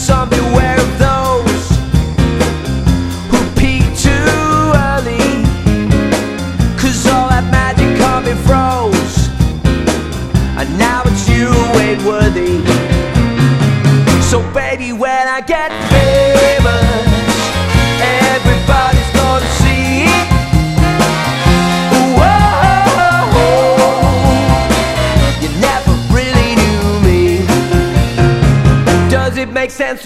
Some beware of those who peak too early, 'cause all that magic can't be froze, and now it's you who ain't worthy. So baby, when I get famous, everybody